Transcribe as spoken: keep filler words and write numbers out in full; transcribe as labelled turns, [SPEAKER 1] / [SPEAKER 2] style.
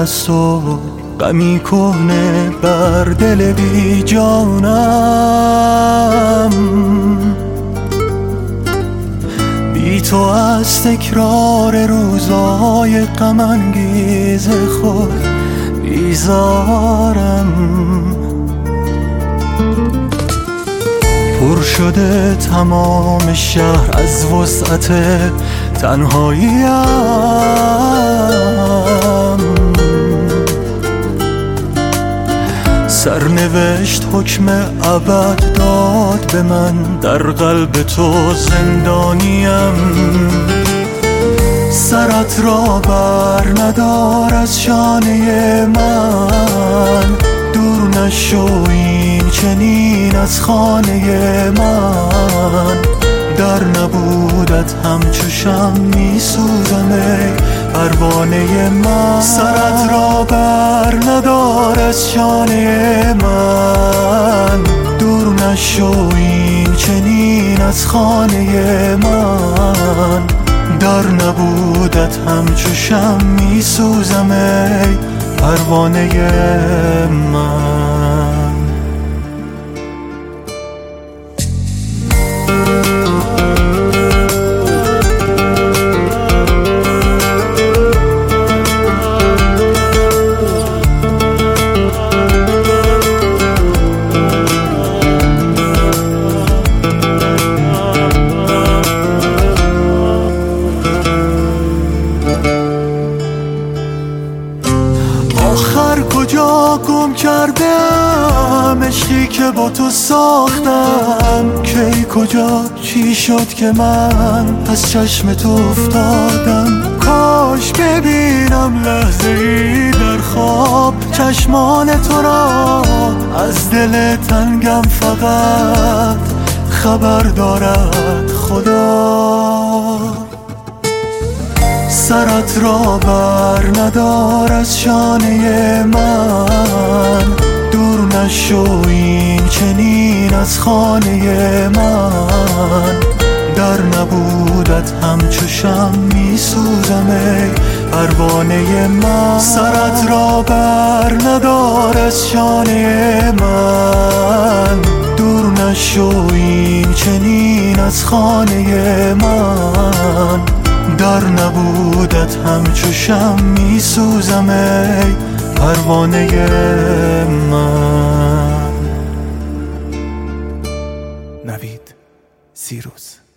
[SPEAKER 1] است و غمی کهنه بر دل بی جانم. بی تو از تکرار روزای غم انگیز خود بیزارم. پر شده تمام شهر از وسعت تنهاییم. سرنوشت حکم ابد داد به من، در قلب تو زندانیم. سرت را بر ندار از شانه من، دور نشو این چنین از خانه من. در نبودت همچو شمع می سوزم ای پروانه من. سرت را بر ندار از شانه من، دور نشو این چنین از خانه من. در نبودت همچو شمع می سوزم ای پروانه من. آخر کجا گم کردم عشقی که با تو ساختم؟ کی کجا چی شد که من از چشم تو افتادم؟ کاش ببینم لحظه ای در خواب چشمان تو را، از دل تنگم فقط خبر دارد خدا. سرت را بر ندار از شانه من، دور نشو این چنین از خانه من. در نبودت همچو شمع می سوزم ای پروانه من. سرت را بر ندار از شانه من، دور نشو این چنین از خانه من. در نبودت همچو شمع می سوزم ای پروانه من.
[SPEAKER 2] نوید سیروس.